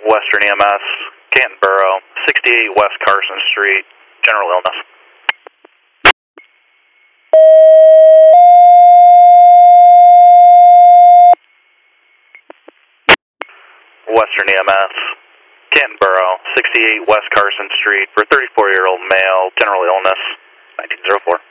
Western EMS, Canton Borough, 68 West Carson Street, general illness. Western EMS, Canton Borough, 68 West Carson Street for 34-year-old male, general illness, 1904.